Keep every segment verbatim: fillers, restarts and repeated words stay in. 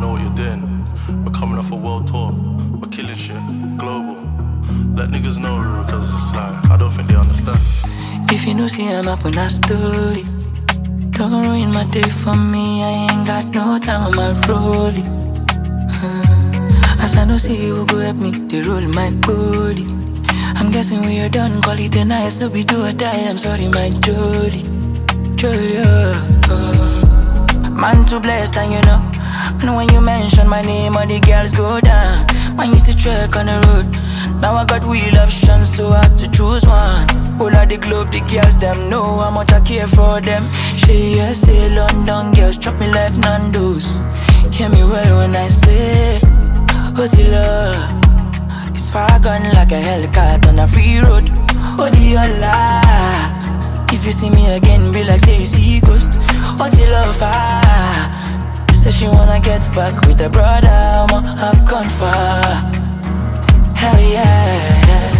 know what you're doing. We're coming off a world tour. We're killing shit. Global. Let niggas know, because it's like, I don't think they understand. If you know, see I'm up on a story. Don't ruin my day for me. I ain't got no time on my rollie. uh, As I know, see you go help me, they roll my body. I'm guessing when you're done, call it a night. No be do or die, I'm sorry, my Jody. Jody, oh, oh. Man too blessed, and you know. And when you mention my name, all the girls go down. Man used to trek on the road. Now I got wheel options, so I have to choose one. All of the globe, the girls, them know how much I care for them. She yes, say London girls, chop me like Nando's. Hear me well when I say, oh, the love, it's far gone like a Hellcat on a free road. Oh, the Allah, if you see me again, be like, say you see ghost. Oh, the love, ah. Say she wanna get back with her brother, I'ma have gone far. Hell yeah.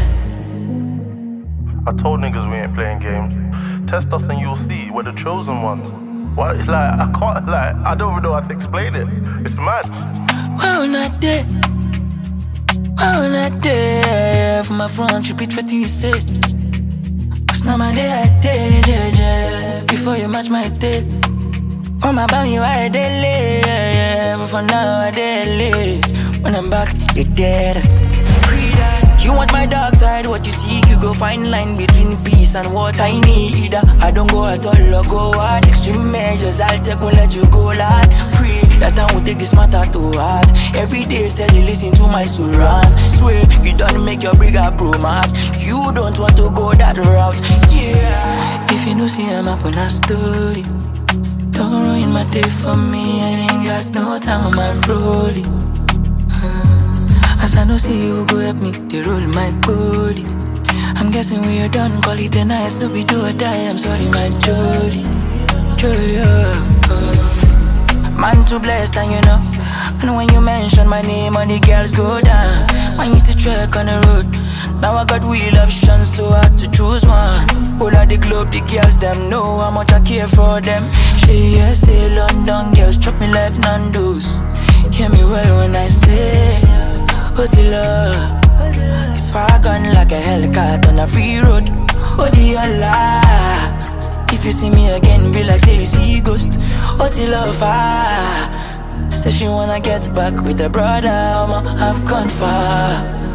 I told niggas we ain't playing games. Test us and you'll see, we're the chosen ones. Why, like, I can't, like, I don't even know how to explain it. It's mad. Why we not there? Why we not there? For my front, repeat what you say. Cause now my day I did, yeah, yeah. Before you match my tail. Oh my baby, why they late? Yeah, yeah. But for now, I late. When I'm back, you're dead. You want my dark side, what you seek, you go find line between peace and what I need. I don't go at all or go hard. Extreme measures, I'll take, won't let you go, lad. Pray that I won't take this matter to heart. Every day steady listen to my surrounds. Swear, you don't make your bigger pro match. You don't want to go that route, yeah. If you know, see I'm up on a story. Don't ruin my day for me, I ain't got no time on my rollie. uh, As I know, see you go help me, they roll my body. I'm guessing when you're done, call it a night. No be do or die, I'm sorry, my Jody. Jody, oh, oh. Man too blessed, and you know. And when you mention my name, all the girls go down. Man used to trek on the road. Now I got wheel options, so I had to choose one. All of the globe, the girls, them know how much I care for them. She yes, say London girls, chop me like Nando's. Hear me well when I say, oh, the love, it's far gone like a Hellcat on a free road. Oh, the Allah, if you see me again, be like, say you see ghost. Oh, the love, ah. Say she wanna get back with her brother, I'ma have gone far.